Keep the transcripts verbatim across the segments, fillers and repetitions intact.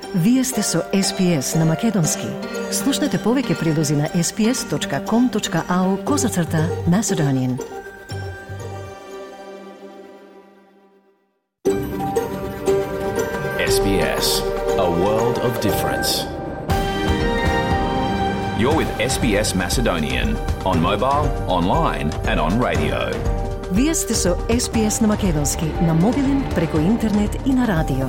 Вие сте со Ес Би Ес на Македонски. Слушнете повеќе прилози на ес би ес точка ком точка ау козацрта Macedonian. Ес Би Ес, a world of difference. You're with Ес Би Ес Macedonian on mobile, online and on radio. Вие сте со Ес Би Ес на Македонски, на мобилен, преку интернет и на радио.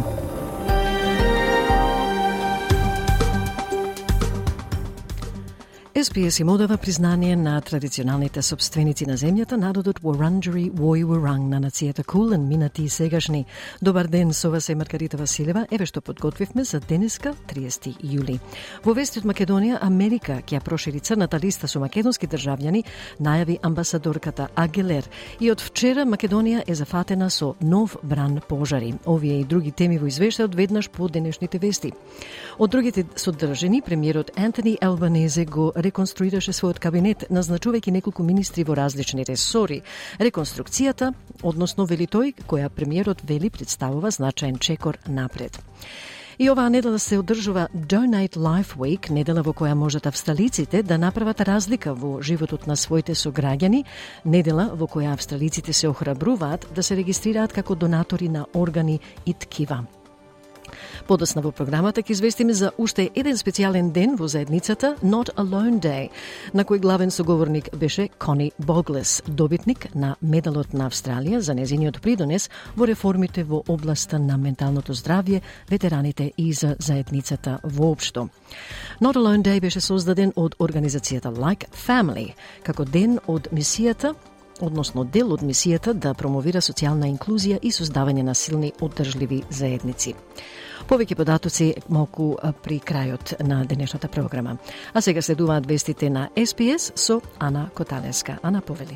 Ес Би Ес им одава признание на традиционалните собственици на земјата, народот Wurundjeri Woi Wurrung на нацијата Кулен, минати и сегашни. Добар ден, со вас е Маргарита Василева. Еве што подготвивме за денеска, триесети јули. Во вести од Македонија, Америка ќе ја прошири црната листа со македонски државјани, најави амбасадорката Агилер. И од вчера Македонија е зафатена со нов бран пожари. Овие и други теми во извештајот веднаш по денешните вести. Од другите содржани, премиерот Антони Албанезе го реконструираше својот кабинет, назначувајќи неколку министри во различни ресори. Реконструкцијата, односно вели тој, која премиерот вели представува значаен чекор напред. И оваа недела се одржува Donate Life Week, недела во која можат австралиците да направат разлика во животот на своите сограѓани, недела во која австралиците се охрабруваат да се регистрираат како донатори на органи и ткива. Подосна во програмата ќе известиме за уште еден специјален ден во заедницата Not Alone Day, на кој главен соговорник беше Кони Боглес, добитник на медалот на Австралија за незиниот придонес во реформите во областа на менталното здравје, ветераните и за заедницата воопшто. Not Alone Day беше создаден од организацијата Like Family, како ден од мисијата односно дел од мисијата да промовира социјална инклузија и создавање на силни одржливи заедници. Повеќе податоци малку при крајот на денешната програма. А сега следуваат вестите на Ес Би Ес со Ана Коталеска. Ана, повели.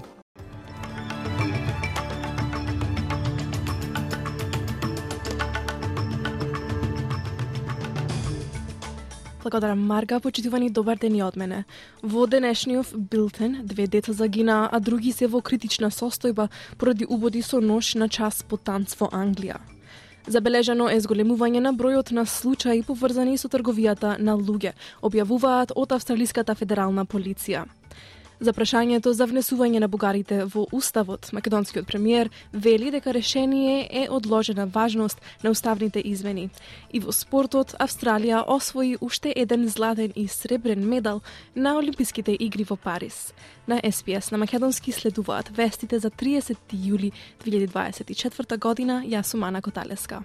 Благодарам, Марга, почитувани, добар ден и од мене. Во денешниот билтен, две деца загинаа, а други се во критична состојба поради убоди со нож на час по танц во Англија. Забележано е зголемување на бројот на случаи поврзани со трговијата на луѓе, објавуваат од Австралиската федерална полиција. За прашањето за внесување на бугарите во уставот, македонскиот премиер вели дека решение е одложена важност на уставните измени. И во спортот, Австралија освои уште еден златен и сребрен медал на Олимписките игри во Париз. На Ес Би Ес на македонски следуваат вестите за триесети јули две илјади дваесет и четврта година. Јас сум Ана Коталеска.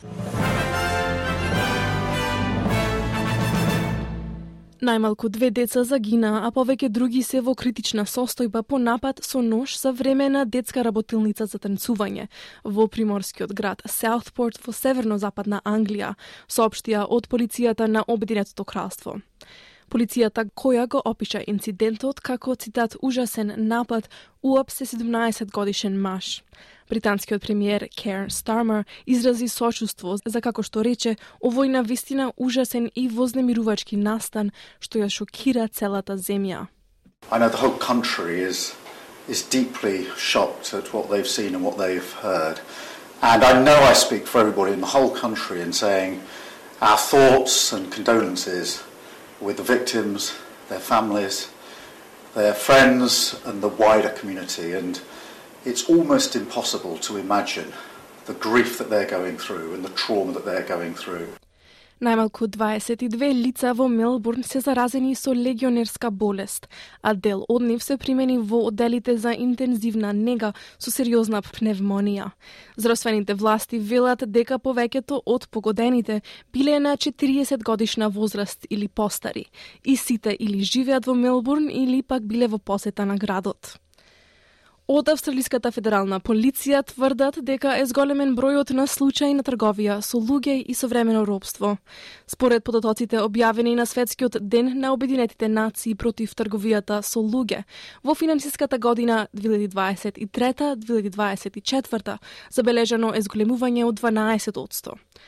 Најмалку две деца загинаа, а повеќе други се во критична состојба по напад со нож за време на детска работилница за танцување во приморскиот град Саутпорт во северно-западна Англија, соопштија од полицијата на Обединетото кралство. Полицијата која го опиша инцидентот како, цитат, ужасен напад уап се седумнаесет годишен маж. Британскиот премиер Keir Starmer изрази сочувство за, како што рече, овој навистина ужасен и вознемирувачки настан што ја шокира целата земја. I know the whole country is is deeply shocked at what they've seen and what they've heard. And I know I speak for everybody in the whole country in saying our thoughts and condolences with the victims, their families, their friends and the wider community. And it's almost impossible to imagine the grief that they're going through and the trauma that they're going through. Најмалку дваесет и две лица во Мелбурн се заразени со легионерска болест, а дел од нив се примени во одделите за интензивна нега со сериозна пневмонија. Здравствените власти велат дека повеќето од погодените биле на четириесет годишна возраст или постари, и сите или живеат во Мелбурн или пак биле во посета на градот. Од Австралиската федерална полиција тврдат дека е зголемен бројот на случаи на трговија со луѓе и современо робство. Според податоците објавени на Светскиот ден на Обединетите нации против трговијата со луѓе, во финансиската година две илјади дваесет и трета - две илјади дваесет и четврта забележано е зголемување од дванаесет одсто.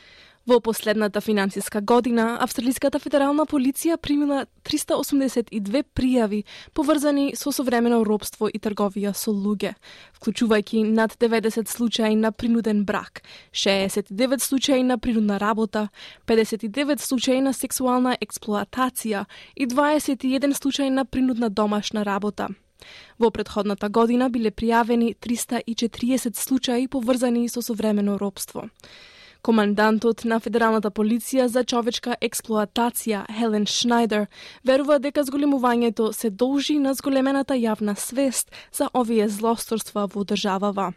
Во последната финансиска година, Австралиската федерална полиција примила триста осумдесет и две пријави поврзани со современо робство и трговија со луѓе, вклучувајќи над деветдесет случаи на принуден брак, шеесет и девет случаи на принудна работа, педесет и девет случаи на сексуална експлоатација и дваесет и еден случај на принудна домашна работа. Во претходната година биле пријавени триста и четириесет случаи поврзани со современо робство. Командантот на Федералната полиција за човечка експлоатација Хелен Шнајдер верува дека зголемувањето се должи на зголемената јавна свест за овие злосторства во државава.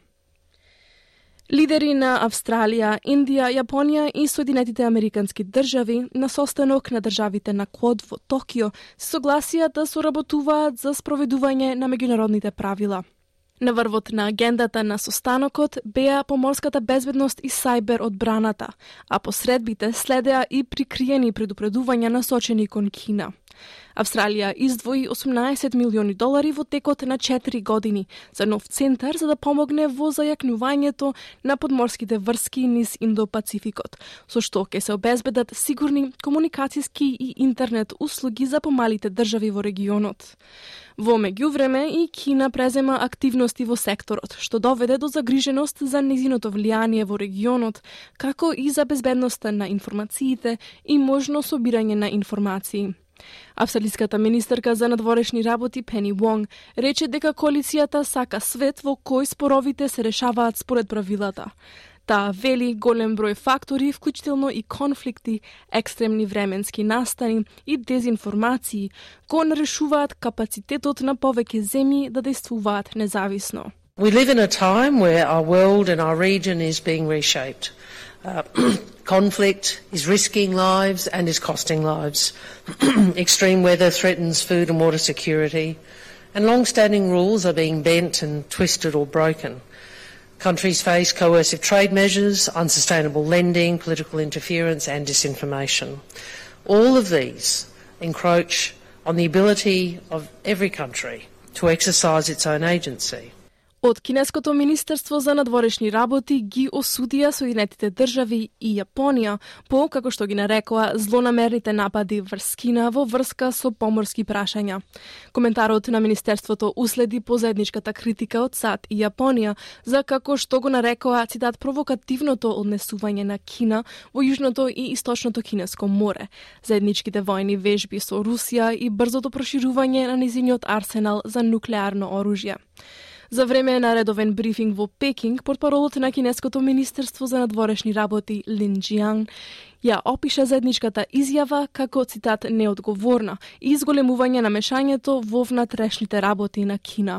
Лидери на Австралија, Индија, Јапонија и Соединетите Американски држави на состанок на државите на Квод во Токио се согласија да соработуваат за спроведување на меѓународните правила. На врвот на агендата на состанокот беа поморската безбедност и сајбер одбраната, а посредбите следеа и прикриени предупредувања насочени кон Кина. Австралија издвои осумнаесет милиони долари во текот на четири години за нов центар за да помогне во зајакнувањето на подморските врски низ Индо-Пацификот, со што ќе се обезбедат сигурни комуникацијски и интернет услуги за помалите држави во регионот. Во меѓувреме и Кина презема активности во секторот, што доведе до загриженост за незиното влијание во регионот, како и за безбедноста на информациите и можно собирање на информации. Австралиската министерка за надворешни работи Пени Вонг рече дека коалицијата сака свет во кој споровите се решаваат според правилата. Таа вели голем број фактори, вклучително и конфликти, екстремни временски настани и дезинформации, го нарешуваат капацитетот на повеќе земји да действуваат независно. We live in a time where our world and our region is being reshaped. Uh, conflict is risking lives and is costing lives. Extreme weather threatens food and water security, and long-standing rules are being bent and twisted or broken. Countries face coercive trade measures, unsustainable lending, political interference and disinformation. All of these encroach on the ability of every country to exercise its own agency. Од Кинеското министерство за надворешни работи ги осудија Соединетите држави и Јапонија по, како што ги нарекоа, злонамерните напади врз Кина во врска со поморски прашања. Коментарот на министерството уследи по заедничката критика од САД и Јапонија за, како што го нарекоа, цитат, провокативното однесување на Кина во Јужното и Источното Кинеско море, заедничките војни вежби со Русија и брзото проширување на незиниот арсенал за нуклеарно оружје. За време на редовен брифинг во Пекинг, портпаролот на Кинеското министерство за надворешни работи Лин Џијан ја опиша заедничката изјава како, цитат, неодговорна и изголемување на мешањето во внатрешните работи на Кина.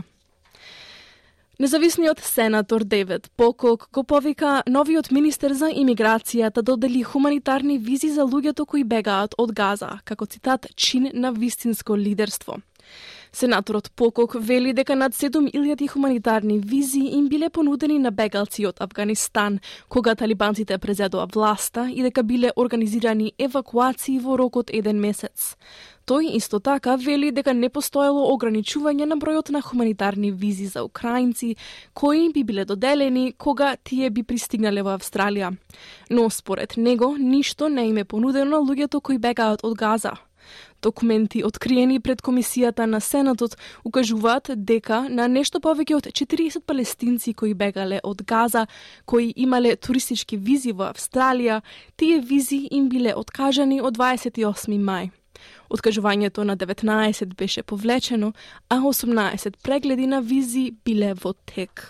Независниот сенатор Дейвид Покок го повика новиот министер за имиграцијата да додели хуманитарни визи за луѓето кои бегаат од Газа, како, цитат, чин на вистинско лидерство. Сенаторот Покок вели дека над седум илјади хуманитарни визи им биле понудени на бегалци од Авганистан, кога талибанците презедоа власта и дека биле организирани евакуации во рок од еден месец. Тој исто така вели дека не постоело ограничување на бројот на хуманитарни визи за украинци, кои би биле доделени кога тие би пристигнале во Австралија. Но според него ништо не им е понудено на луѓето кои бегаат од Газа. Документи откриени пред комисијата на Сенатот укажуваат дека на нешто повеќе од четириесет палестинци кои бегале од Газа, кои имале туристички визи во Австралија, тие визи им биле откажани од дваесет и осми мај. Откажувањето на деветнаесет беше повлечено, а осумнаесет прегледи на визи биле во тек.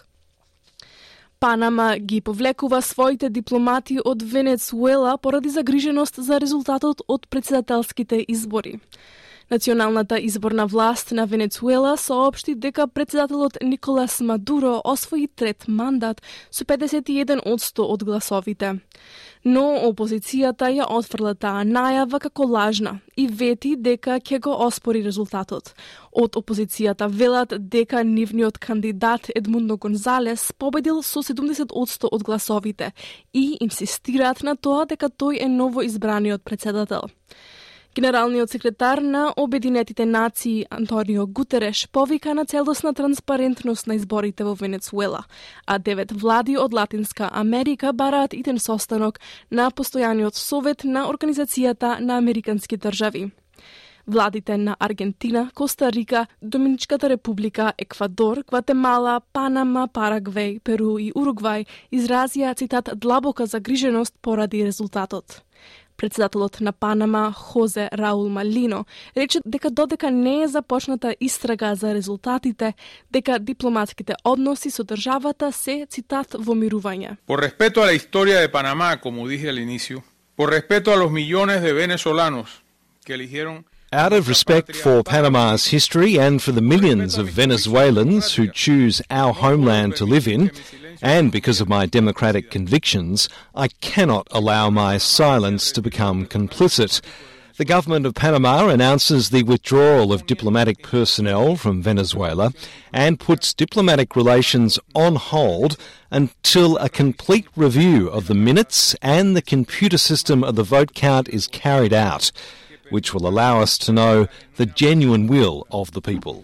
Панама ги повлекува своите дипломати од Венецуела поради загриженост за резултатот од претседателските избори. Националната изборна власт на Венецуела соопшти дека претседателот Николас Мадуро освои трет мандат со педесет и еден одсто од гласовите. Но опозицијата ја отфрла таа најава како лажна и вети дека ќе го оспори резултатот. Од опозицијата велат дека нивниот кандидат Едмундо Гонзалес победил со седумдесет одсто од гласовите и инсистираат на тоа дека тој е ново избраниот претседател. Генералниот секретар на Обединетите нации Антонио Гутереш повика на целосна транспарентност на изборите во Венецуела, а девет влади од Латинска Америка бараат итен состанок на постојаниот совет на Организацијата на Американски држави. Владите на Аргентина, Коста Рика, Доминичката република, Еквадор, Гватемала, Панама, Парагвај, Перу и Уругвај изразија, цитат, длабока загриженост поради резултатот. Председателот на Панама, Хозе Раул Малино, рече дека додека не е започната истрага за резултатите, дека дипломатските односи со државата се, цитат, во мирување. Por respeto a la historia de Panamá, como dije al inicio, por respeto a los millones de venezolanos que eligieron. Out of respect for Panama's history and for the millions of Venezuelans who choose our homeland to live in, and because of my democratic convictions, I cannot allow my silence to become complicit. The government of Panama announces the withdrawal of diplomatic personnel from Venezuela and puts diplomatic relations on hold until a complete review of the minutes and the computer system of the vote count is carried out, which will allow us to know the genuine will of the people.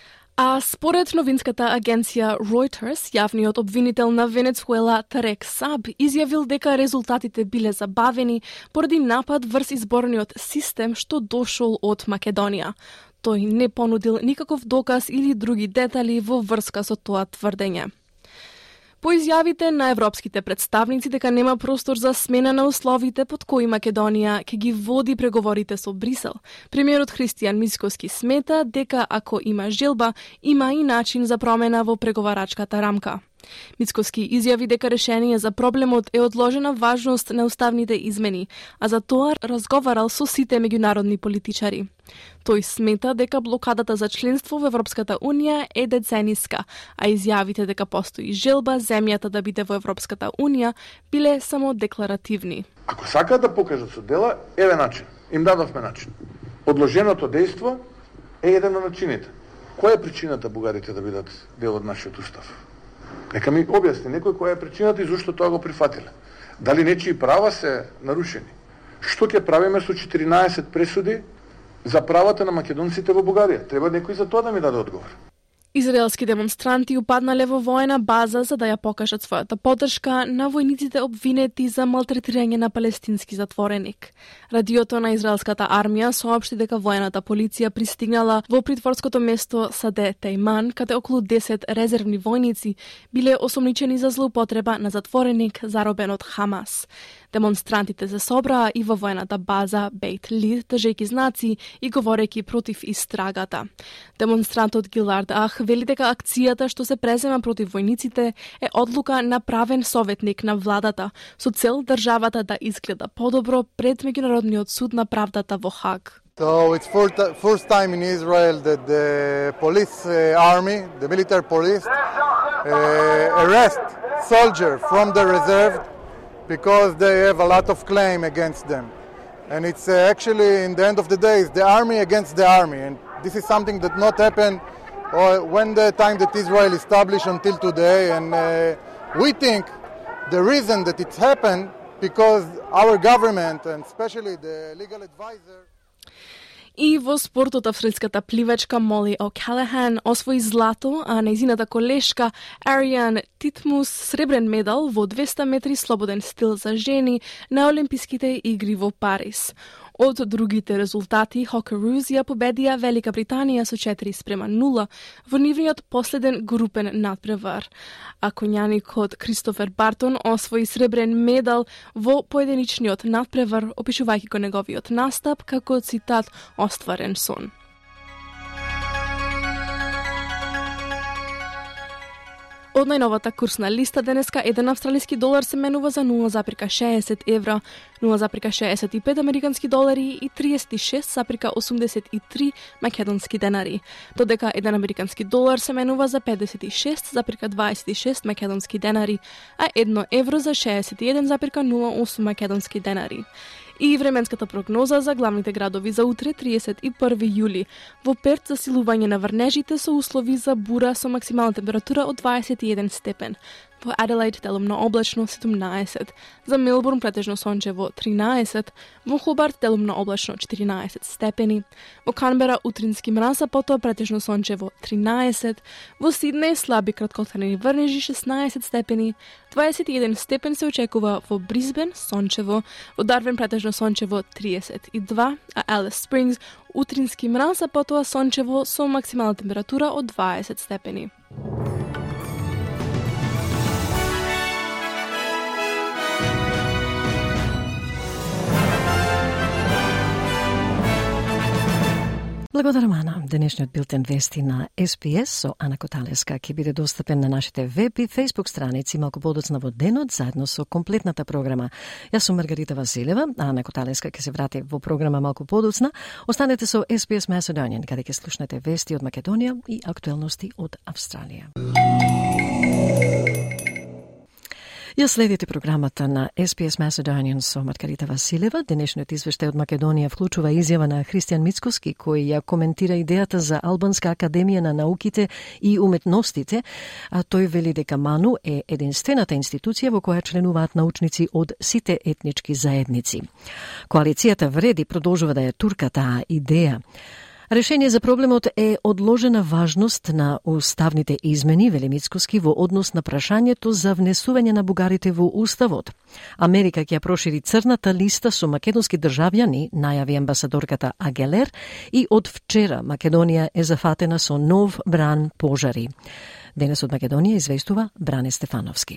А според новинската агенција Reuters, јавниот обвинител на Венецуела Тарек Саб изјавил дека резултатите биле забавени поради напад врз изборниот систем што дошол од Македонија. Тој не понудил никаков доказ или други детали во врска со тоа тврдење. По изјавите на европските представници дека нема простор за смена на условите под кои Македонија ќе ги води преговорите со Брисел, премиерот Христијан Мицкоски смета дека ако има желба, има и начин за промена во преговарачката рамка. Мицкоски изјави дека решение за проблемот е одложена важност на уставните измени, а за тоа разговарал со сите меѓународни политичари. Тој смета дека блокадата за членство во Европската Унија е децениска, а изјавите дека постои желба земјата да биде во Европската Унија биле само декларативни. Ако сакаат да покажат со дела, еве начин. Им дадовме начин. Одложеното дејство е еден од начините. Која е причината бугарите да бидат дел од нашиот устав? Нека ми објасни некој која е причината и зошто тоа го прифатиле. Дали нечии права се нарушени? Што ќе правиме со четиринаесет пресуди за правата на македонците во Бугарија? Треба некој за тоа да ми даде одговор. Израелски демонстранти упаднале во воена база за да ја покажат својата поддршка на војниците обвинети за малтретирање на палестински затвореник. Радиото на израелската армија соопшти дека воената полиција пристигнала во притворското место Саде Тејман, каде околу десет резервни војници биле осомничени за злоупотреба на затвореник заробен од Хамас. Демонстрантите се собраа и во воената база Бейт Лид, држејќи знаци и говорејќи против истрагата. Демонстрантот Гилард Ах вели дека акцијата што се презема против војниците е одлука на правен советник на владата, со цел државата да изгледа подобро пред Меѓународниот суд на правдата во Хаг. So it's for t- first time in Israel that the police uh, army, the military police, uh, arrest soldier from the reserve because they have a lot of claim against them. And it's uh, actually, in the end of the day, it's the army against the army. And this is something that not happened uh, when the time that Israel established until today. And uh, we think the reason that it's happened because our government, and especially the legal advisor, И во спортот австралиската пливачка Моли О'Калахан освои злато, а нејзината колешка Ариан Титмус сребрен медал во двеста метри слободен стил за жени на Олимписките игри во Париз. Од другите резултати, Хокероos ја победија Велика Британија со четири спрема нула во нивниот последен групен надпревар. А коњаникот Кристофер Бартон освои сребрен медал во поединичниот надпревар, опишувајќи го неговиот настап како цитат остварен сон. Од најновата курсна листа денеска еден австралиски долар се менува за нула запирка шеесет евра, нула запирка шеесет и пет американски долари и триесет и шест запирка осумдесет и три македонски денари, додека еден американски долар се менува за педесет и шест запирка дваесет и шест македонски денари, а едно евро за шеесет и еден запирка нула осум македонски денари. И временската прогноза за главните градови за утре, триесет и први јули. Во Перт засилување на врнежите со услови за бура со максимална температура од дваесет и еден степен. Во Аделаид делумно облачно седумнаесет, за Мелбурн претежно сончево тринаесет, во Хобарт делумно облачно четиринаесет степени, во Канбера утрински мраз, а потоа претежно сончево тринаесет, во Сиднеј слаби краткотрajни врнежи шеснаесет степени, дваесет и еден степен се очекува во Брисбен сончево, во Дарвин претежно сончево триесет и два, а Алис Спрингс утрински мраз, а потоа сончево со максимална температура од дваесет степени. Благодарам, Ана. Денешниот билтен вести на Ес Би Ес со Ана Коталеска ќе биде достапен на нашите веб и фейсбук страници малку подоцна во денот, заедно со комплетната програма. Јас сум Маргарита Василева, а Ана Коталеска ќе се врати во програма малку подоцна. Останете со Ес Би Ес Macedonian, каде ќе слушнете вести од Македонија и актуелности од Австралија. Ја следите програмата на Ес Би Ес Macedonian со Маргарита Василева. Денешниот извештај од Македонија вклучува изјава на Христијан Мицкоски, кој ја коментира идејата за Албанска академија на науките и уметностите, а тој вели дека МАНУ е единствената институција во која членуваат научници од сите етнички заедници. Коалицијата Вреди продолжува да ја турка таа идеја. Решение за проблемот е одложена важност на уставните измени, вели Мицкоски, во однос на прашањето за внесување на бугарите во уставот. Америка ќе ја прошири црната листа со македонски државјани, најави амбасадорката Агелер, и од вчера Македонија е зафатена со нов бран пожари. Денес од Македонија известува Бране Стефановски.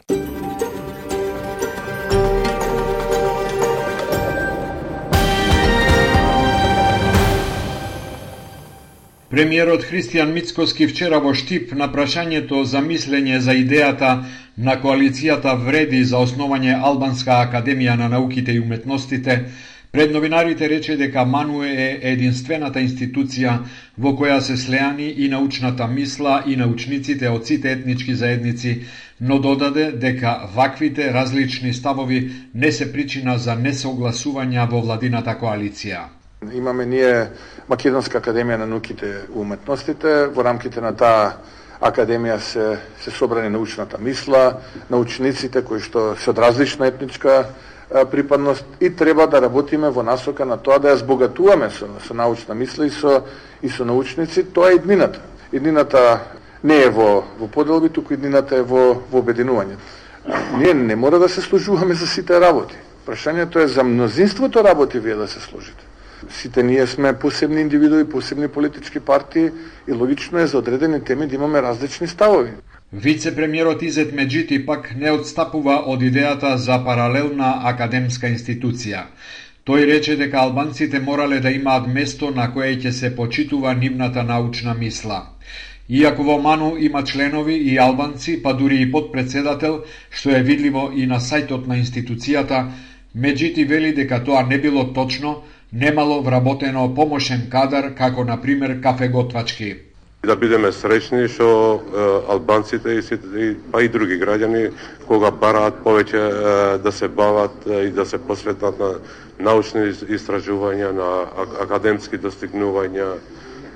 Премиерот Христијан Мицкоски вчера во Штип на прашањето за мислење за идејата на коалицијата Вреди за основање Албанска академија на науките и уметностите, пред новинарите рече дека МАНУ е единствената институција во која се слеани и научната мисла и научниците од сите етнички заедници, но додаде дека ваквите различни ставови не се причина за несогласувања во владината коалиција. Имаме ние Македонска академија на науките и уметностите. Во рамките на таа академија се, се собрани научната мисла, научниците кои што се од различна етничка а, припадност и треба да работиме во насока на тоа да ја збогатуваме со, со научна мисла и со, и со научници. Тоа е иднината. Иднината не е во, во поделби, туку иднината е во, во обединување. Ние не мора да се служуваме за сите работи. Прашањето е за мнозинството работи вие да се служите. Сите ние сме посебни индивидуи, посебни политички партии и логично е за одредени теми да имаме различни ставови. Вице-премиерот Изет Меджити пак не отстапува од идејата за паралелна академска институција. Тој рече дека албанците морале да имаат место на кое ќе се почитува нивната научна мисла. Иако во МАНУ има членови и албанци, па дури и подпредседател, што е видливо и на сајтот на институцијата, Меджити вели дека тоа не било точно, немало вработено помошен кадар, како на пример кафеготвачки. Да бидеме среќни што албанците и, и па и други граѓани кога бараат повеќе е, да се бават е, и да се посветат на научни истражувања, на академски достигнувања, е,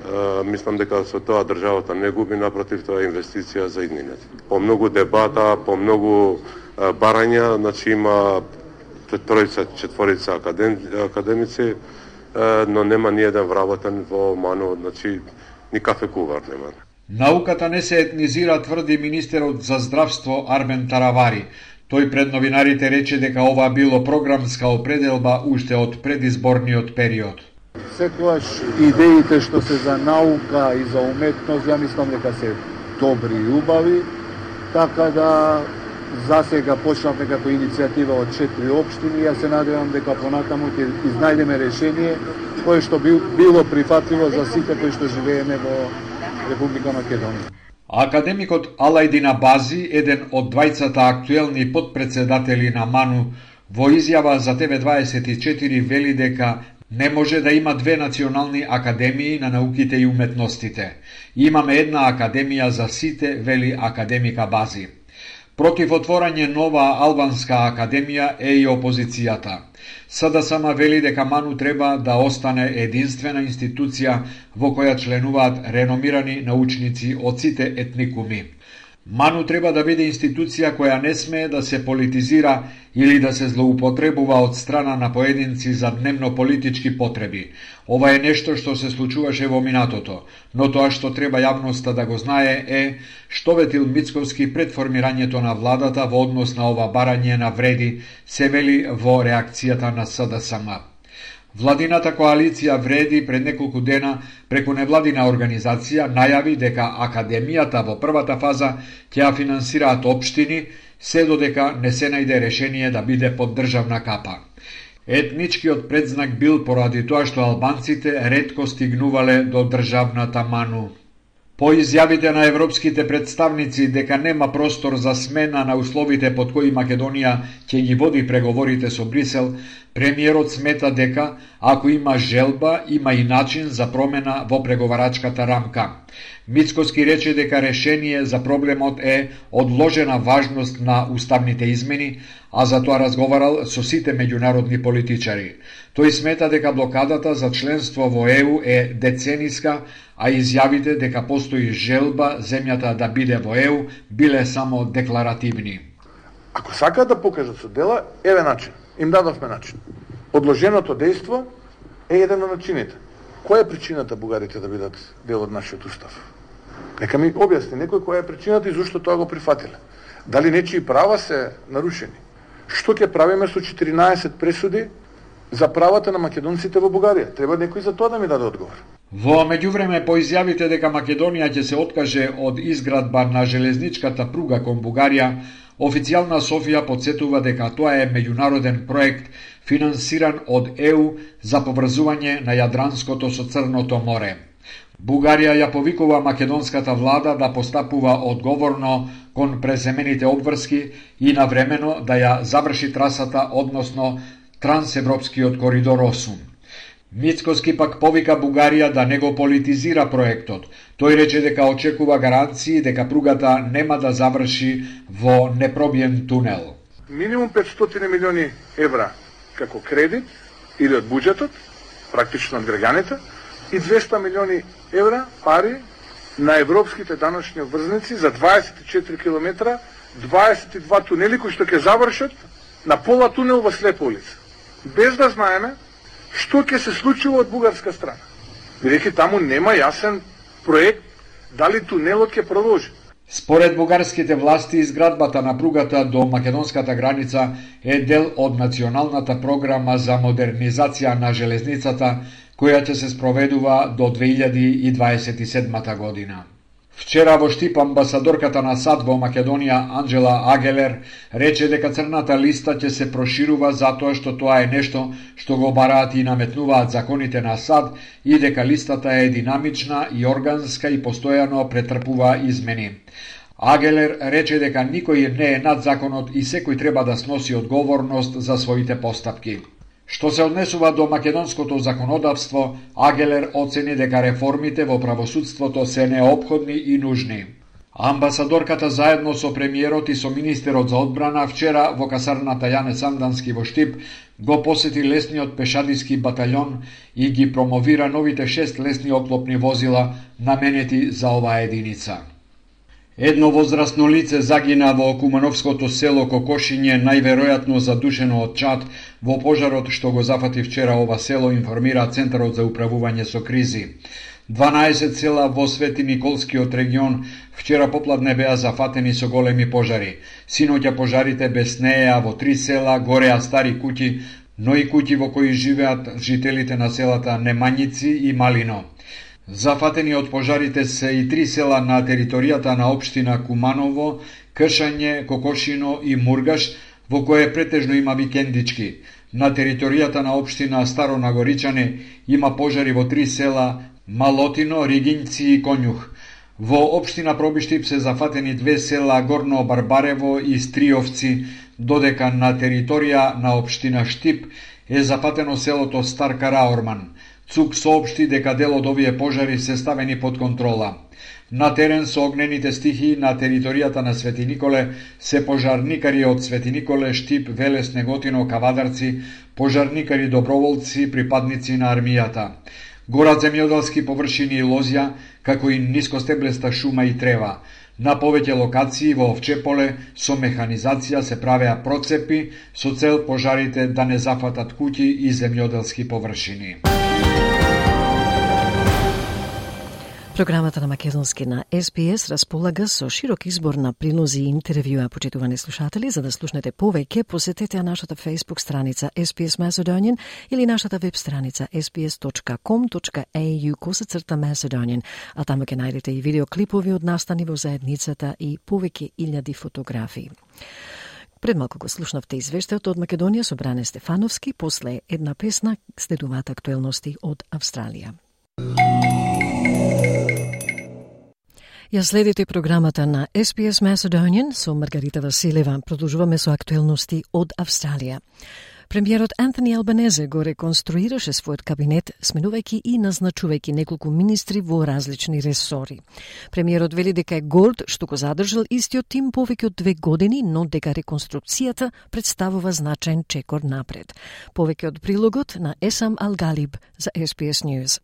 мислам дека со тоа државата не губи, напротив, тоа е инвестиција за иднината. По многу дебата, по многу е, барања, значи има тројца, четворица академ, академици, но нема ни еден вработен во МАНУ, значи ни кафекувар нема. Науката не се етнизира, тврди министерот за здравство Армен Таравари. Тој пред новинарите рече дека ова било програмска определба уште од предизборниот период. Секогаш идеите што се за наука и за уметност, ја мислам дека се добри и убави, така да за сега почнавме како иницијатива од четири општини. Јас се надевам дека понатаму ќе изнајдеме решение кое што било прифатливо за сите кои што живееме во Република Македонија. Академикот Алајдин Абази, еден од двајцата актуелни подпредседатели на МАНУ, во изјава за Те Ве дваесет и четири вели дека не може да има две национални академии на науките и уметностите. Имаме една академија за сите, вели академик Абази. Против отворање нова албанска академија е и опозицијата. СДСМ вели дека МАНУ треба да остане единствена институција во која членуваат реномирани научници од сите етникуми. Ману треба да биде институција која не смее да се политизира или да се злоупотребува од страна на поединци за дневно политички потреби. Ова е нешто што се случуваше во минатото, но тоа што треба јавноста да го знае е што ветил Мицковски пред формирањето на владата во однос на ова барање на вреди, се вели во реакцијата на С Д С М. Владината коалиција Вреди пред неколку дена преку невладина организација најави дека академијата во првата фаза ќе ја финансираат општини, се додека не се најде решение да биде под државна капа. Етничкиот предзнак бил поради тоа што албанците ретко стигнувале до државната Ману. По изјавите на европските представници дека нема простор за смена на условите под кои Македонија ќе ги води преговорите со Брисел, премиерот смета дека, ако има желба, има и начин за промена во преговарачката рамка. Мицкоски рече дека решение за проблемот е одложена важност на уставните измени, а за тоа разговарал со сите меѓународни политичари. Тој смета дека блокадата за членство во Е У е децениска, а изјавите дека постои желба земјата да биде во Е У биле само декларативни. Ако сакаат да покажат со дела, еве начин. Им дадовме начин. Одложеното дејство е еден од начините. Која е причината бугарите да бидат дел од нашиот устав? Нека ми објасни некој која е причината и зошто тоа го прифатиле. Дали нечии права се нарушени? Што ќе правиме со четиринаесет пресуди за правата на македонците во Бугарија? Треба некој за тоа да ми даде одговор. Во меѓувреме, по изјавите дека Македонија ќе се откаже од изградба на железничката пруга кон Бугарија, официјална Софија подсетува дека тоа е меѓународен проект финансиран од Е У за поврзување на Јадранското со Црното море. Бугарија ја повикува македонската влада да постапува одговорно кон преземените обврски и навремено да ја заврши трасата, односно трансевропскиот коридор осум. Мицкоски пак повика Бугарија да не го политизира проектот. Тој рече дека очекува гаранции дека пругата нема да заврши во непробиен тунел. Минимум петстотини милиони евра како кредит или од буџетот, практично од граѓаните, и двесте милиони евра пари на европските даночни обврзници за дваесет и четири километра, дваесет и два тунели кои што ќе завршат на пола тунел во слепа улица. Без да знаеме што ќе се случува од бугарска страна. Бидејќи таму нема јасен проект дали тунелот ќе продолжи. Според бугарските власти, изградбата на пругата до македонската граница е дел од националната програма за модернизација на железницата, која ќе се спроведува до две илјади и дваесет и седма година. Вчера во Штип амбасадорката на САД во Македонија Анджела Агелер рече дека црната листа ќе се проширува затоа што тоа е нешто што го бараат и наметнуваат законите на САД и дека листата е динамична и органска и постојано претрпува измени. Агелер рече дека никој не е над законот и секој треба да сноси одговорност за своите постапки. Што се однесува до македонското законодавство, Агелер оцени дека реформите во правосудството се неопходни и нужни. Амбасадорката заедно со премиерот и со министерот за одбрана вчера во касарната Јане Сандански во Штип го посети лесниот пешадиски батаљон и ги промовира новите шест лесни оклопни возила наменети за оваа единица. Едно возрасно лице загина во Кумановското село Кокошиње, најверојатно задушено од чад во пожарот што го зафати вчера ова село, информира Центарот за управување со кризи. дванаесет села во Свети Николскиот регион вчера попладне беа зафатени со големи пожари. Синоќа пожарите беснееа во три села, гореа стари куќи, но и куќи во кои живеат жителите на селата Немањици и Малино. Зафатени од пожарите се и три села на територијата на општина Куманово, Кршање, Кокошино и Мургаш, во кое претежно има викендички. На територијата на општина Старо Нагоричане има пожари во три села Малотино, Ригинци и Конјух. Во општина Пробиштип се зафатени две села Горно Барбарево и Стриовци, додека на територија на општина Штип е зафатено селото Стар Караорман. ЦУК соопшти дека дел од овие пожари се ставени под контрола. На терен со огнените стихии на територијата на Свети Николе се пожарникари од Свети Николе, Штип, Велес, Неготино, Кавадарци, пожарникари доброволци, припадници на армијата. Горат земјоделски површини и лозја, како и нискостеблеста шума и трева. На повеќе локации во Овчеполе со механизација се правеа процепи со цел пожарите да не зафатат куќи и земјоделски површини. Програмата на македонски на Ес Би Ес располага со широк избор на прилози и интервјуа, почитувани слушатели. За да слушнете повеќе, посетете нашата Facebook страница Ес Би Ес Macedonian или нашата веб страница ес би ес точка ком точка ей ю косацрта Macedonian, а таму ќе најдете и видеоклипови од настани во заедницата и повеќе илјади фотографии. Пред малку го слушнавте извештајот од Македонија со Бране Стефановски, после една песна следуваат актуелности од Австралија. Ја следите програмата на Ес Би Ес Macedonian со Маргарита Василева. Продолжуваме со актуелности од Австралија. Премиерот Антони Албанезе го реконструираше својот кабинет, сменувајќи и назначувајќи неколку министри во различни ресори. Премиерот вели дека е горд што го задржал истиот тим повеќе од две години, но дека реконструкцијата представува значаен чекор напред. Повеќе од прилогот на Есам Алгалиб за Ес Би Ес News.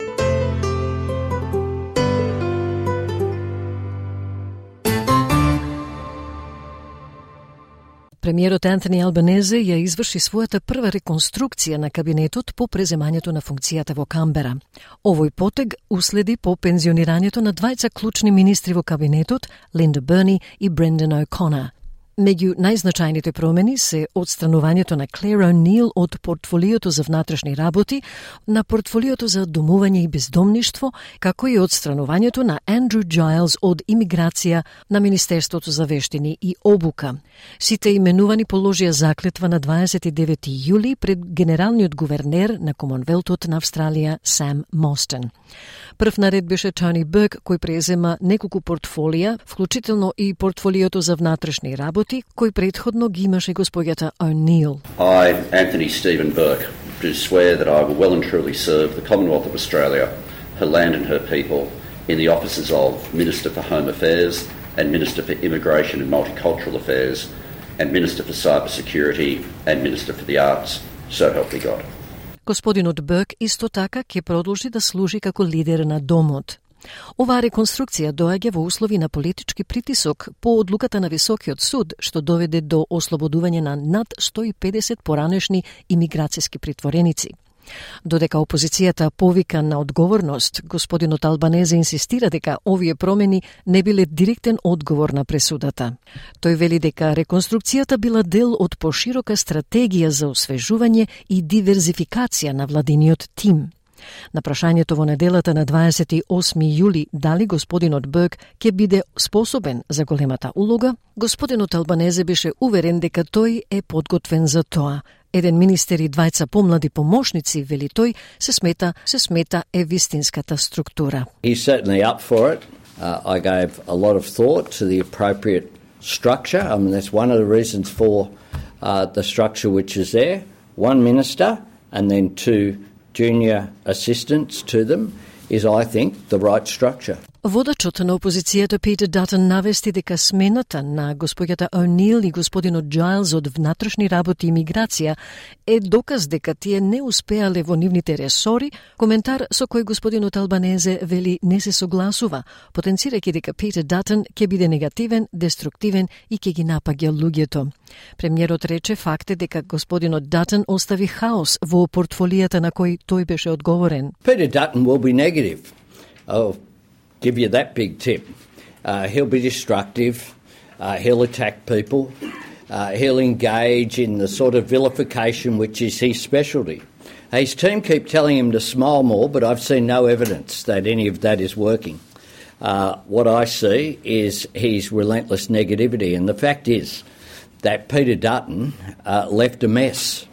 Премиерот Антони Албанезе ја изврши својата прва реконструкција на кабинетот по преземањето на функцијата во Камбера. Овој потег уследи по пензионирањето на двајца клучни министри во кабинетот, Линда Берни и Брендан О'Конер. Меѓу најзначајните промени се отстранувањето на Клер О'Нил од портфолиото за внатрешни работи на портфолиото за домување и бездомништво, како и отстранувањето на Андрю Джайлс од имиграција на Министерството за вештини и обука. Сите именувани положија заклетва на дваесет и девети јули пред генералниот гувернер на Комонвелтот на Австралија Сам Мостен. Прв наред беше Тони Берк, кој презема неколку портфолија, вклучително и портфолиото за внатрешни работи, кој предходно ги имаше госпоѓата О'Нил. I, Anthony Stephen Burke, do swear that I will well and truly serve the Commonwealth of Australia, her land and her people, in the offices of Minister for Home Affairs and Minister for Immigration and Multicultural Affairs and Minister for Cyber Security and Minister for the Arts, so help me God. Господинот Берк исто така ќе продолжи да служи како лидер на домот. Оваа реконструкција доаѓа во услови на политички притисок по одлуката на Високиот суд, што доведе до ослободување на над сто и педесет поранешни имиграцијски притвореници. Додека опозицијата повика на одговорност, господинот Албанезе инсистира дека овие промени не биле директен одговор на пресудата. Тој вели дека реконструкцијата била дел од поширока стратегија за освежување и диверзификација на владиниот тим. На прашањето во неделата на дваесет и осми јули дали господинот Берк ќе биде способен за големата улога, господинот Албанезе беше уверен дека тој е подготвен за тоа. Еден министер и двајца помлади помошници, вели тој, се смета, се смета е вистинската структура. He's certainly up for it. Uh, I gave a lot of thought to the appropriate structure. I mean, that's one of the reasons for uh, the structure which is there. One minister and then two junior assistants to them is, I think, the right structure. Водачот на опозицијата Питер Датон навести дека смената на госпоѓата О'Нил и господинот Джайлс од внатрешни работи и миграција е доказ дека тие не успеале во нивните ресори, коментар со кој господинот Албанезе вели не се согласува, потенцирајќи дека Питер Датон ќе биде негативен, деструктивен и ќе ги напаѓа луѓето. Премиерот рече факт е дека господинот Датон остави хаос во портфолијата на кој тој беше одговорен. Peter Dutton will be negative. Oh. Give you that big tip. Uh, he'll be destructive. Uh, he'll attack people. Uh, he'll engage in the sort of vilification which is his specialty. His team keep telling him to smile more, but I've seen no evidence that any of that is working. Uh, what I see is his relentless negativity, and the fact is that Peter Dutton uh, left a mess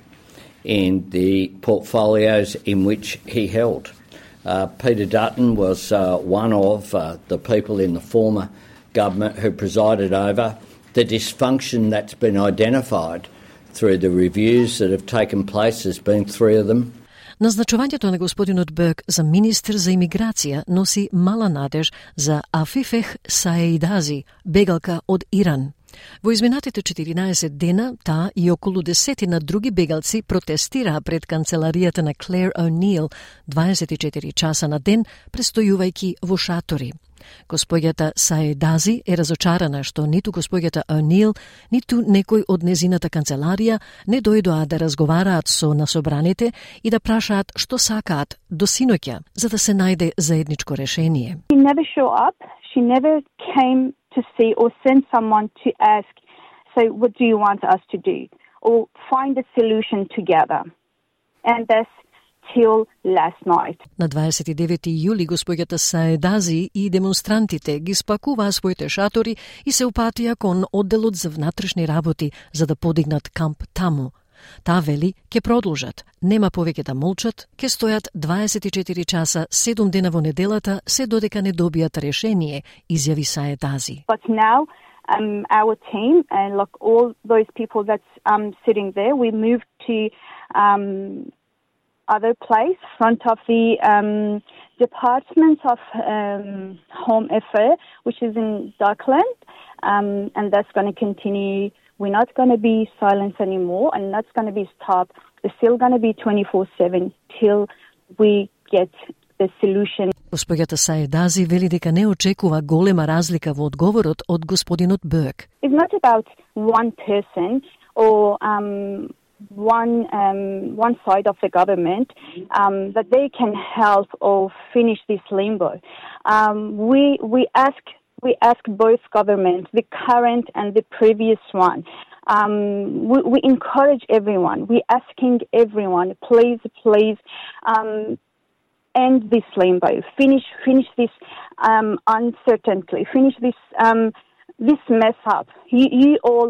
in the portfolios in which he held. Uh, Peter Dutton was uh, one of uh, the people in the former government who presided over the dysfunction that's been identified through the reviews that have taken place. There's been three of them. Назначувањето на господинот Берк за министер за имиграција носи мала надеж за Афифех Саеидази, бегалка од Иран. Во изминатите четиринаесет дена, таа и околу десетина други бегалци протестираа пред канцеларијата на Клер О'Нил дваесет и четири часа на ден, престојувајќи во шатори. Госпоѓата Саедази е разочарана што ниту госпоѓата О'Нил, ниту некој од незината канцеларија не дојдоа да разговараат со насобраните и да прашаат што сакаат до синоќа, за да се најде заедничко решение. She never showed up. She never came to see or send someone to ask, so what do you want us to do? Or find a solution together. And that's till last night. На дваесет и девети јули госпоѓата Саедази и демонстрантите ги спакуваа своите шатори и се упатија кон одделот за внатрешни работи за да подигнат камп таму. Таа вели ќе продолжат, нема повеќе да молчат, ќе стојат дваесет и четири часа, седум дена во неделата, се додека не добијат решение, изјави Саедази. But now um, our team and like all those people that's um, sitting there, we moved to um, other place, front of the um, Department of um, Home Affairs, which is in Dockland, um, and that's going to continue. We're not going to be silent anymore, and that's going to be stopped. It's still going to be twenty-four seven till we get the solution. Госпоѓата Саедази вели дека не очекува голема разлика во одговорот од господинот Бърк. It's not about one person or um, one um, one side of the government um, that they can help or finish this limbo. Um, we we ask we ask both governments, the current and the previous one. Um, we, we encourage everyone. We're asking everyone, please, please, um, end this limbo. Finish finish this um, uncertainty. Finish this um, this mess up. You, you all.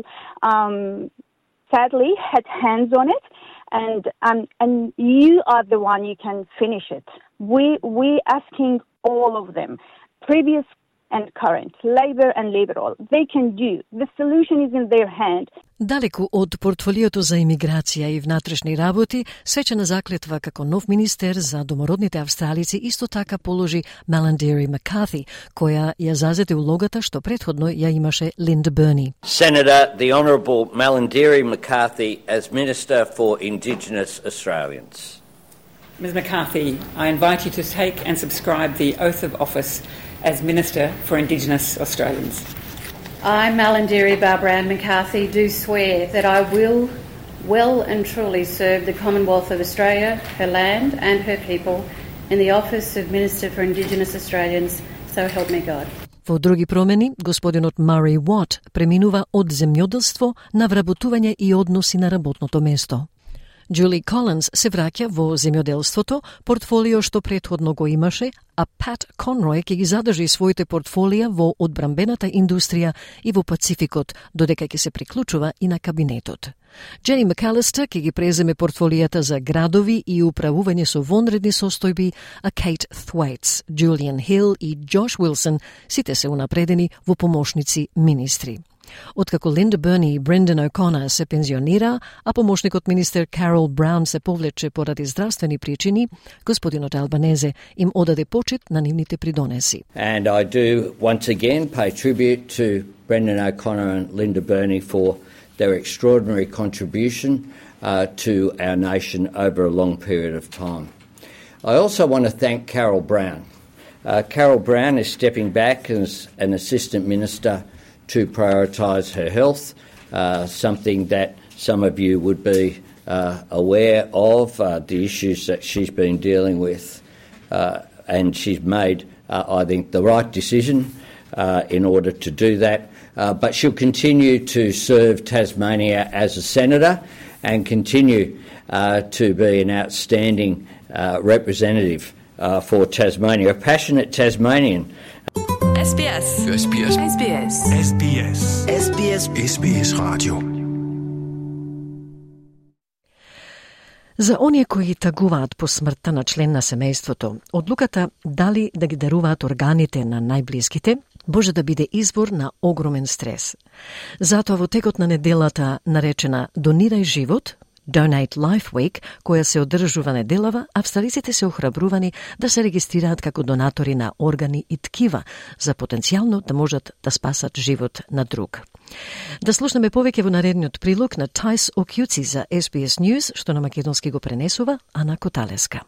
Um, Sadly, had hands on it, and um, and you are the one you can finish it. We we asking all of them, previous and current, Labor and Liberal. They can do. The solution is in their hand. Далеку од портфолиото за имиграција и внатрешни работи, свечена заклетва како нов министер за домородните австралици исто така положи Малендери Маккарти, која ја зазеде улогата што претходно ја имаше Линда Берни. Senator, the Honourable Malandiri McCarthy as Minister for Indigenous Australians. Miz McCarthy, I invite you to take and subscribe the oath of office as Minister for Indigenous Australians. I, Malandiri Barbara McCarthy, do swear that I will well and truly serve the Commonwealth of Australia, her land and her people in the office of Minister for Indigenous Australians, so help me God. Во други промени, господинот Мари Уот преминува од земјоделство на вработување и односи на работното место. Джули Колинс се враќа во земјоделството, портфолио што претходно го имаше, а Пат Конрој ќе ги задржи своите портфолија во одбрамбената индустрија и во Пацификот, додека ќе се приклучува и на кабинетот. Джени Макалистер ќе ги преземе портфолијата за градови и управување со вонредни состојби, а Кейт Thwaites, Джулиан Хил и Джош Уилсон сите се унапредени во помошници министри. Откако Линда Берни и Брендан О'Конер се пензионира, а помошникот министер Карол Браун се повлече поради здравствени причини, господинот Албанезе им одаде почит на нивните придонеси. And I do once again pay tribute to Brendan O'Connor and Linda Burney for their extraordinary contribution uh, to our nation over a long period of time. I also want to thank Carol Brown. Uh, Carol Brown is stepping back as an Assistant Minister to prioritise her health, uh, something that some of you would be uh, aware of, uh, the issues that she's been dealing with. Uh, and she's made, uh, I think, the right decision uh, in order to do that. Uh, but she'll continue to serve Tasmania as a senator and continue uh, to be an outstanding uh, representative uh, for Tasmania, a passionate Tasmanian. S B S. S B S. S B S. S B S. S B S. S B S Radio. За оние кои тагуваат по смртта на член на семејството, одлуката дали да ги даруваат органите на најблиските може да биде избор на огромен стрес. Затоа во текот на неделата наречена Донирај живот, Donate Life Week, која се одржува неделава, австралиците се охрабрувани да се регистрираат како донатори на органи и ткива, за потенцијално да можат да спасат живот на друг. Да слушнеме повеќе во наредниот прилог на Тајс Окјуци за Ес Би Ес News, што на македонски го пренесува Ана Коталеска.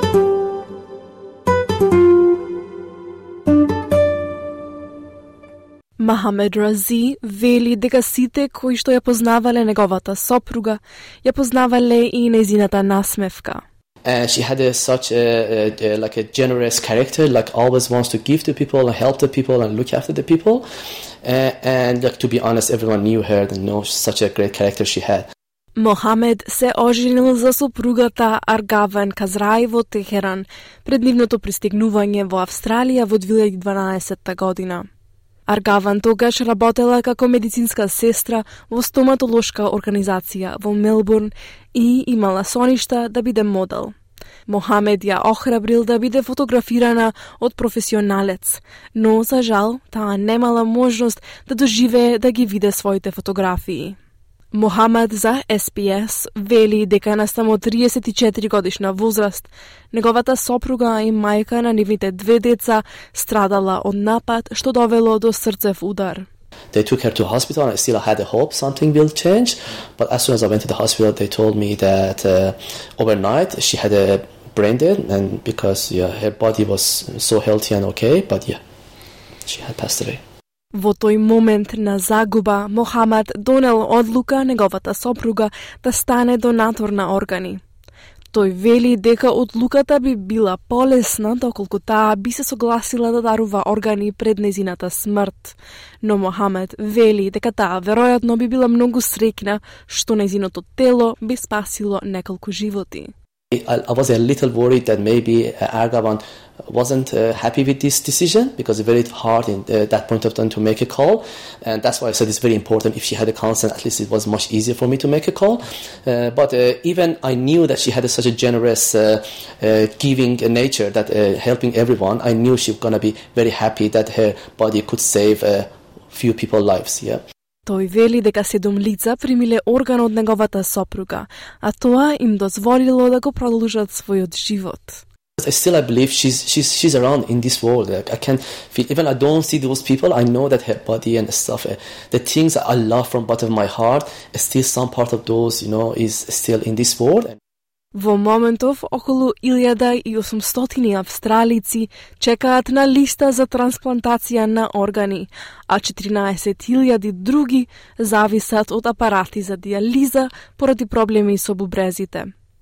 Мохамед Рази вели дека сите кои што ја познавале неговата сопруга, ја познавале и нејзината насмевка. And she had a, such a, a, a like a generous character, like always wants to give to people and help the people and look after the people. Uh, and like to be honest, everyone knew her and know such a great character she had. Мохамед се оженил за сопругата Аргаван Казраи во Техеран пред нивното пристигнување во Австралија во две илјади и дванаесетта година. Аргаван тогаш работела како медицинска сестра во стоматолошка организација во Мелбурн и имала соништа да биде модел. Мохамед ја охрабрил да биде фотографирана од професионалец, но за жал таа немала можност да доживее да ги виде своите фотографии. Мохамед за Ес Би Ес вели дека на само триесет и четири годишна возраст неговата сопруга и мајка на нивните две деца страдала од напад што довело до срцев удар. They took her to hospital and I still had a hope something will change, but as soon as I went to the hospital they told me that uh, overnight she had a brain dead and because yeah, her body was so healthy and okay, but yeah, she had passed away. Во тој момент на загуба, Мохамед донел одлука неговата сопруга да стане донатор на органи. Тој вели дека одлуката би била полесна доколку таа би се согласила да дарува органи пред нејзината смрт. Но Мохамед вели дека таа веројатно би била многу среќна што нејзиното тело би спасило неколку животи. I, I was a little worried that maybe uh, Argavan wasn't uh, happy with this decision because it's very hard in uh, that point of time to make a call, and that's why I said it's very important. If she had a consent, at least it was much easier for me to make a call. Uh, but uh, even I knew that she had a, such a generous, uh, uh, giving nature that uh, helping everyone. I knew she was gonna be very happy that her body could save a few people's lives. Yeah. Тој вели дека седум лица примиле орган од неговата сопруга, а тоа им дозволило да го продолжат својот живот. I still I believe she's she's she's around in this world. Like, I can feel even I don't see those people. I know that her body and stuff, uh, the things that I love from bottom of my heart, still some part of those, you know, is still in this world. Во моментов, околу илјада и осумстотини австралици чекаат на листа за трансплантација на органи, а четиринаесет илјади други зависат од апарати за диализа поради проблеми со бубрезите.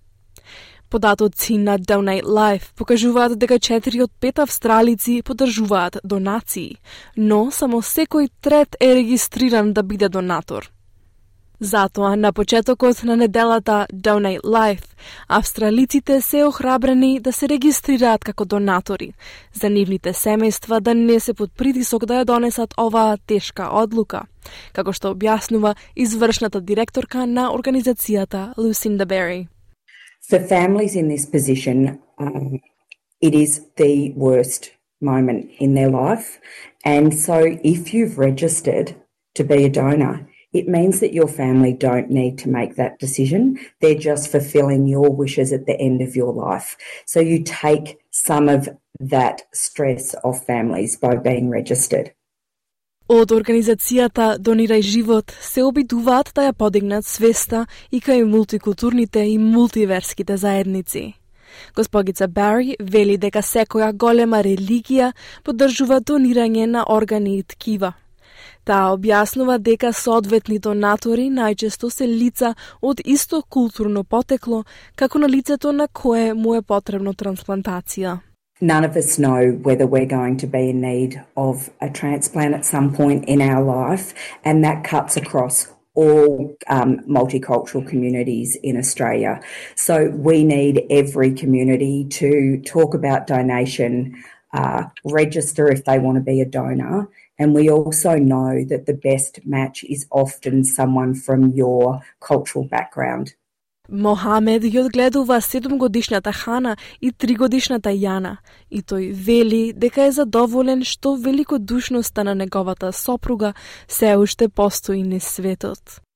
Податоци на Donate Life покажуваат дека четири од пет австралици поддржуваат донации, но само секој трет е регистриран да биде донатор. Затоа, на почетокот на неделата Donate Life, австралиците се охрабрени да се регистрираат како донатори, за нивните семејства да не се под притисок да ја донесат оваа тешка одлука, како што објаснува извршната директорка на организацијата Lucinda Berry. For families in this position, um, it is the worst moment in their life, and so if you've registered to be a donor, it means that your family don't need to make that decision. They're just fulfilling your wishes at the end of your life. So you take some of that stress off families by being registered. Од организацијата Донирај живот се обидуваат да ја подигнат свеста и кај мултикултурните и мултиверските заедници. Госпогица Бари вели дека секоја голема религија поддржува донирање на органи и ткива. Таа објаснува дека соодветни донатори најчесто се лица од исто културно потекло, како на лицето на кое му е потребно трансплантација. None of us know whether we're going to be in need of a transplant at some point in our life, and that cuts across all um, multicultural communities in Australia. So we need every community to talk about donation, uh, register if they want to be a donor, and we also know that the best match is often someone from your cultural background. Мохамед ги одгледува седумгодишната Хана и тригодишната Јана, и тој вели дека е задоволен што великодушноста на неговата сопруга се уште постои низ светот.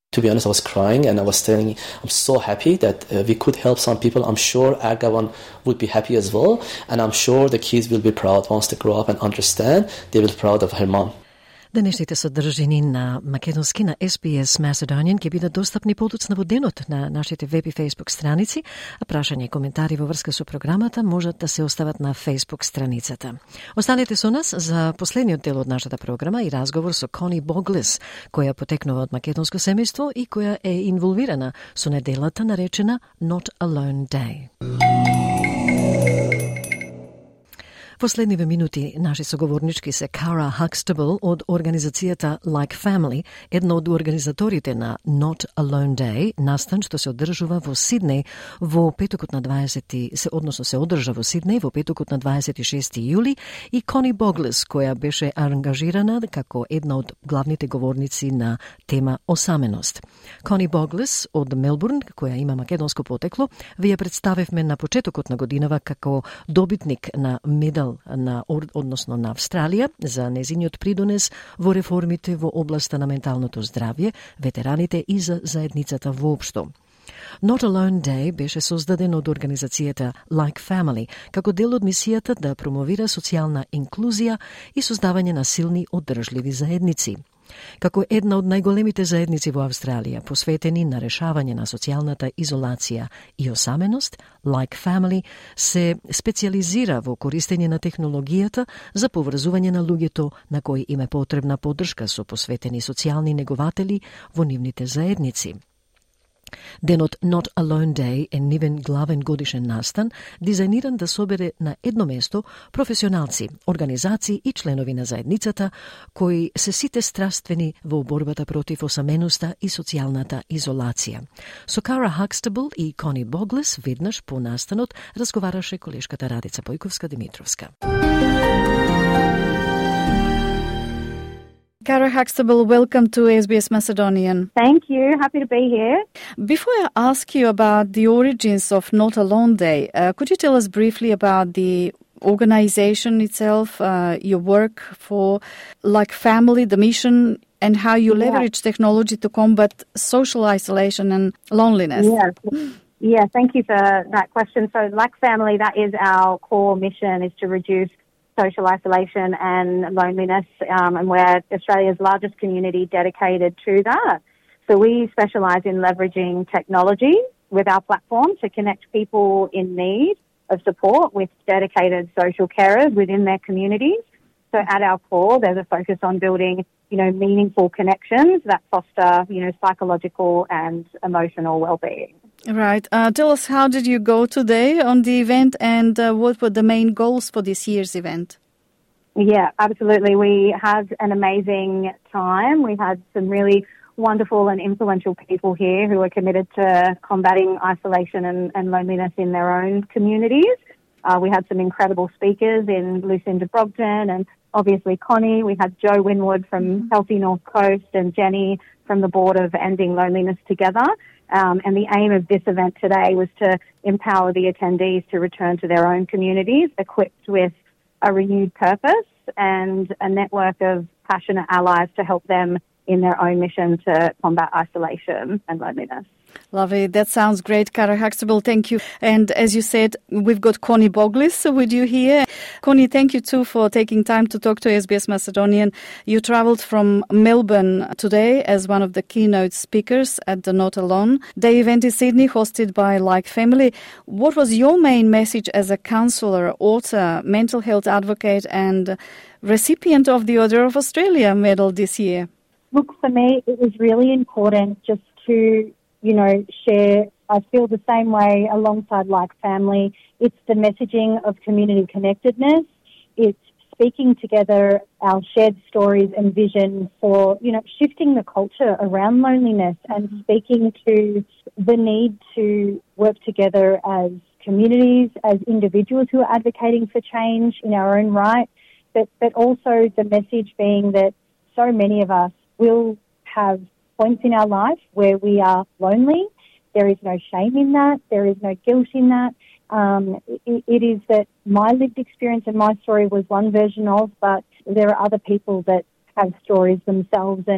To be honest, I was crying and I was telling, I'm so happy that uh, we could help some people. I'm sure Argavan would be happy as well. And I'm sure the kids will be proud once they grow up and understand. They will be proud of her mom. Денешните содржини на македонски на Ес Би Ес Macedonian ќе бидат достапни подоцна во денот на нашите веб и фейсбук страници, а прашања и коментари во врска со програмата можат да се остават на фейсбук страницата. Останете со нас за последниот дел од нашата програма и разговор со Кони Боглес, која потекнува од македонско семејство и која е инволвирана со неделата наречена Not Alone Day. Последниве минути наши соговорнички се Кара Хакстабл од организацијата Like Family, една од организаторите на Not Alone Day, настан што се одржува во Сиднеј во петокот на дваесети, се односно се одржа во Сиднеј во петокот на дваесет и шести јули, и Кони Боглес, која беше ангажирана како една од главните говорници на тема осаменост. Кони Боглес од Мелбурн, која има македонско потекло, ви ја представивме на почетокот на годинава како добитник на медал на, односно на Австралија за незиниот придонес во реформите во областа на менталното здравје, ветераните и за заедницата воопшто. Not Alone Day беше создаден од организацијата Like Family како дел од мисијата да промовира социјална инклузија и создавање на силни одржливи заедници. Како една од најголемите заедници во Австралија, посветени на решавање на социјалната изолација и осаменост, Like Family се специализира во користење на технологијата за поврзување на луѓето на кои им е потребна поддршка со посветени социјални негователи во нивните заедници. Денот Not Alone Day е нивен главен годишен настан, дизајниран да собере на едно место професионалци, организации и членови на заедницата, кои се сите страствени во борбата против осаменоста и социјалната изолација. Со Кара Хакстабл и Кони Боглес веднаш по настанот разговараше колешката Радица Појковска-Димитровска. Kara Huxtable, welcome to S B S Macedonian. Thank you. Happy to be here. Before I ask you about the origins of Not Alone Day, uh, could you tell us briefly about the organization itself, uh, your work for Like Family, the mission, and how you yeah. leverage technology to combat social isolation and loneliness? Yes. Yeah, thank you for that question. So Like Family, that is our core mission, is to reduce social isolation and loneliness, um, and we're Australia's largest community dedicated to that. So we specialise in leveraging technology with our platform to connect people in need of support with dedicated social carers within their communities. So at our core, there's a focus on building, you know, meaningful connections that foster, you know, psychological and emotional well-being. Right. Uh, tell us, how did you go today on the event, and uh, what were the main goals for this year's event? Yeah, absolutely. We had an amazing time. We had some really wonderful and influential people here who are committed to combating isolation and, and loneliness in their own communities. Uh, we had some incredible speakers in Lucinda Brogden and obviously Connie. We had Joe Winwood from Healthy North Coast and Jenny from the Board of Ending Loneliness Together. Um, and the aim of this event today was to empower the attendees to return to their own communities equipped with a renewed purpose and a network of passionate allies to help them in their own mission to combat isolation and loneliness. Lovely. That sounds great, Kara Huxtable. Thank you. And as you said, we've got Connie Bogless with you here. Connie, thank you too for taking time to talk to S B S Macedonian. You travelled from Melbourne today as one of the keynote speakers at the Not Alone Day event in Sydney, hosted by Like Family. What was your main message as a counsellor, author, mental health advocate and recipient of the Order of Australia medal this year? Look, for me, it was really important just to, you know, share. I feel the same way alongside Like Family. It's the messaging of community connectedness. It's speaking together our shared stories and vision for, you know, shifting the culture around loneliness and speaking to the need to work together as communities, as individuals who are advocating for change in our own right, but, but also the message being that so many of us will have points in our life where we are lonely. There is no shame in that. There is no guilt in that. Um, it, it is that my lived experience and my story was one version of, but there are other people that have stories themselves, and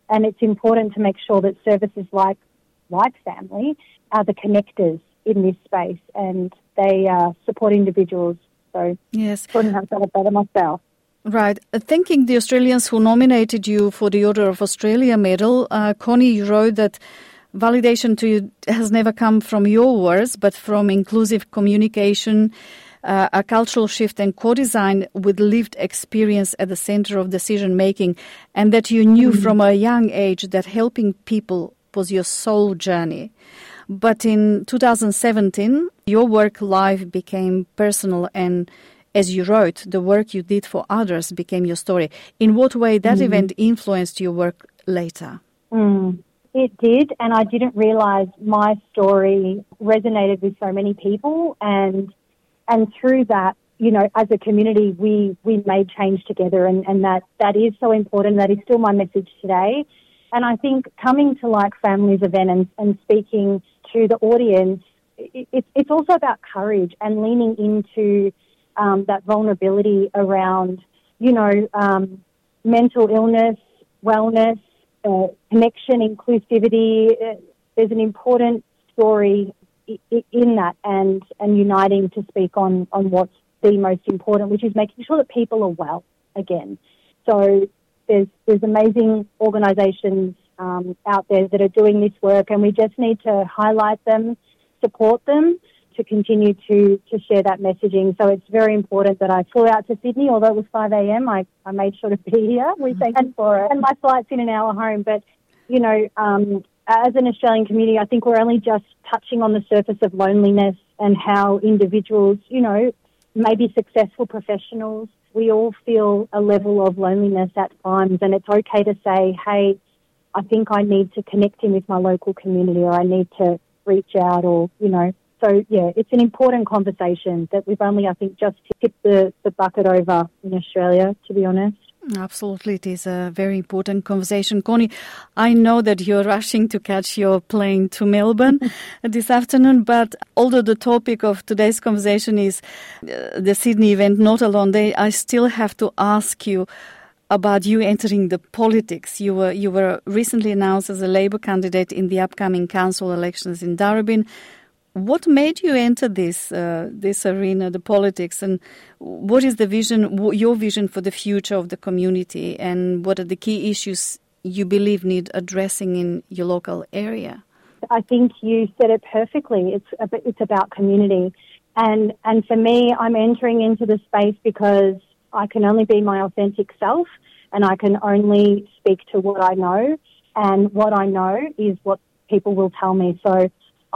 And it's important to make sure that services like like family are the connectors in this space, and they uh, support individuals. So yes, couldn't have done it better myself. Right. Uh, thanking the Australians who nominated you for the Order of Australia medal, uh, Connie, you wrote that validation to you has never come from your words, but from inclusive communication, uh, a cultural shift and co-design with lived experience at the center of decision-making, and that you knew mm-hmm. from a young age that helping people was your soul journey. But in two thousand seventeen, your work life became personal, and as you wrote, the work you did for others became your story. In what way that mm. event influenced your work later? Mm, it did, and I didn't realise my story resonated with so many people, and and through that, you know, as a community, we, we made change together, and, and that, that is so important. That is still my message today. And I think coming to Like Family's event and, and speaking to the audience, it, it, it's also about courage and leaning into um, that vulnerability around, you know, um, mental illness, wellness, uh, connection, inclusivity. Uh, there's an important story I- in that, and, and uniting to speak on, on what's the most important, which is making sure that people are well again. So There's there's amazing organisations um, out there that are doing this work, and we just need to highlight them, support them, to continue to, to share that messaging. So it's very important that I flew out to Sydney, although it was five a.m. I, I made sure to be here. We thank you for it. And my flight's in an hour home. But, you know, um, as an Australian community, I think we're only just touching on the surface of loneliness and how individuals, you know, maybe successful professionals, we all feel a level of loneliness at times, and it's okay to say, hey, I think I need to connect in with my local community, or I need to reach out, or, you know. So, yeah, it's an important conversation that we've only, I think, just tipped the, the bucket over in Australia, to be honest. Absolutely, it is a very important conversation. Connie, I know that you're rushing to catch your plane to Melbourne this afternoon, but although the topic of today's conversation is uh, the Sydney event, Not Alone Day, I still have to ask you about you entering the politics. You were you were recently announced as a Labour candidate in the upcoming council elections in Darebin. What made you enter this uh, this arena, the politics, and what is the vision, your vision for the future of the community, and what are the key issues you believe need addressing in your local area? I think you said it perfectly. It's it's about community, and and for me, I'm entering into the space because I can only be my authentic self, and I can only speak to what I know, and what I know is what people will tell me. So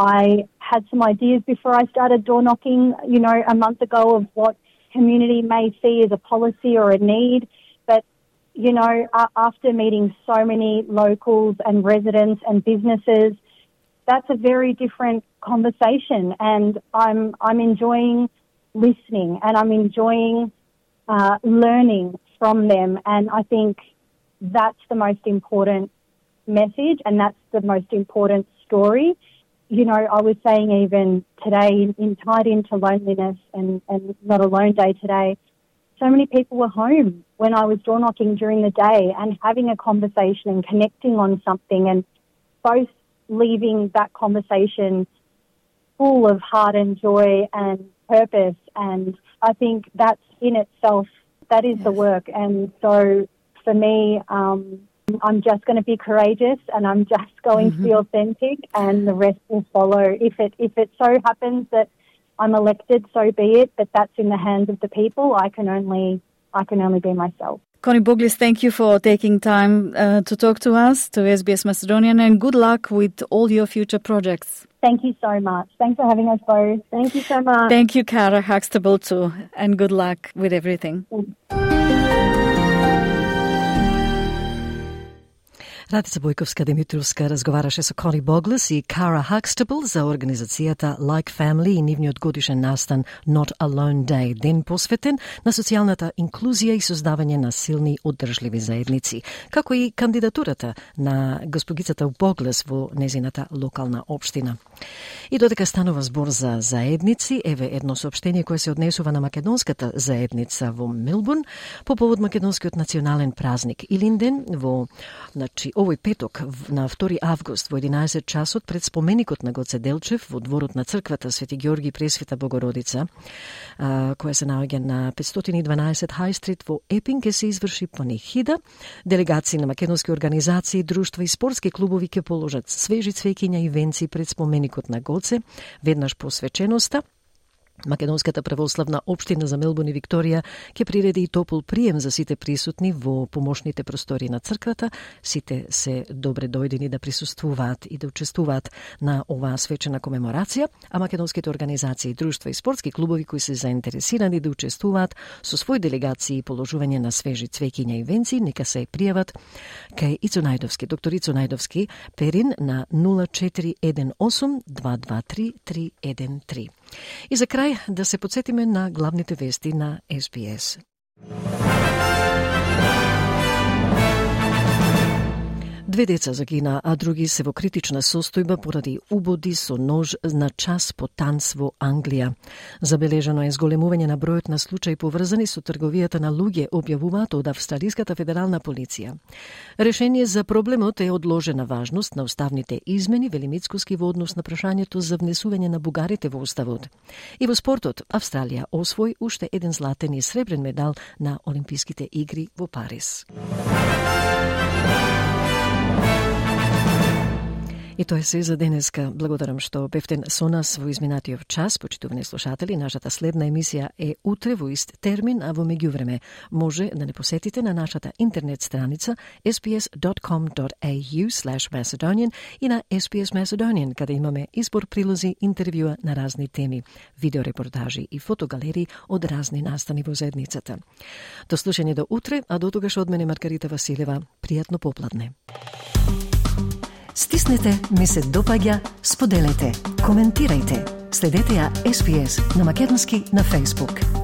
I had some ideas before I started door knocking, you know, a month ago of what community may see as a policy or a need. But, you know, uh, after meeting so many locals and residents and businesses, that's a very different conversation. And I'm I'm enjoying listening, and I'm enjoying uh, learning from them. And I think that's the most important message, and that's the most important story. You know, I was saying even today, in, in tied into loneliness and, and Not Alone Day today, so many people were home when I was door knocking during the day and having a conversation and connecting on something, and both leaving that conversation full of heart and joy and purpose. And I think that's in itself, that is yes. the work. And so for me, um, I'm just going to be courageous, and I'm just going mm-hmm. to be authentic, and the rest will follow. If it if it so happens that I'm elected, so be it. But that's in the hands of the people. I can only I can only be myself. Connie Boglis, thank you for taking time uh, to talk to us, to S B S Macedonian, and good luck with all your future projects. Thank you so much. Thanks for having us both. Thank you so much. Thank you, Cara Huxtable, too, and good luck with everything. Радица Бојковска-Димитровска разговараше со Кони Боглес и Cara Huxtable за организацијата Like Family и нивниот годишен настан Not Alone Day, ден посветен на социјалната инклузија и создавање на силни одржливи заедници, како и кандидатурата на госпогицата Боглес во незината локална општина. И додека станува збор за заедници, еве едно соопштение кое се однесува на македонската заедница во Мелбурн по повод македонскиот национален празник Илинден, во значи овој петок на втори август во единаесет часот пред споменикот на Гоце Делчев во дворот на црквата Свети Ѓорги Пресвета Богородица, која се наоѓа на петстотини и дванаесет High Street во Епинг, ќе се изврши панихида. Делегации на македонски организации, друштва и спортски клубови ќе положат свежи цвеќиња и венци пред споменикот на Гоце, веднаш по свеченоста. Македонската православна општина за Мелбурн и Викторија ќе приреди и топол прием за сите присутни во помошните простори на црквата. Сите се добре дојдени да присуствуваат и да учествуваат на оваа свечена комеморација, а македонските организации, друштва и спортски клубови кои се заинтересирани да учествуваат со своји делегации и положување на свежи цвеќиња и венци, нека се пријават кај Ицо Најдовски, доктор Ицо Најдовски, Перин на нула четири еден осум два два три три еден три. И за крај да се подсетиме на главните вести на Ес Би Ес. Две деца загина, а други се во критична состојба поради убоди со нож на час по танц во Англија. Забележано е зголемување на бројот на случаи поврзани со трговијата на луѓе, објавуваат од Австралиската федерална полиција. Решение за проблемот е одложена важност на уставните измени, вели Мицкоски, во однос на прашањето за внесување на бугарите во уставот. И во спортот, Австралија освои уште еден златен и сребрен медал на Олимписките игри во Париз. И тоа е се за денеска. Благодарам што бевте со нас во изминатиот час, почитувани слушатели. Нашата следна емисија е утре во ист термин, а во меѓувреме може да не посетите на нашата интернет страница ес би ес dot com dot a u slash macedonian и на Ес Би Ес Macedonian, каде имаме избор прилози, интервјуа на разни теми, видеорепортажи и фотогалерии од разни настани во заедницата. До слушање до утре, а до тогаш од мене Маргарита Василева. Пријатно попладне. Стиснете, ми се допаѓа, споделете, коментирајте. Следете ја Ес Би Ес на македонски на Facebook.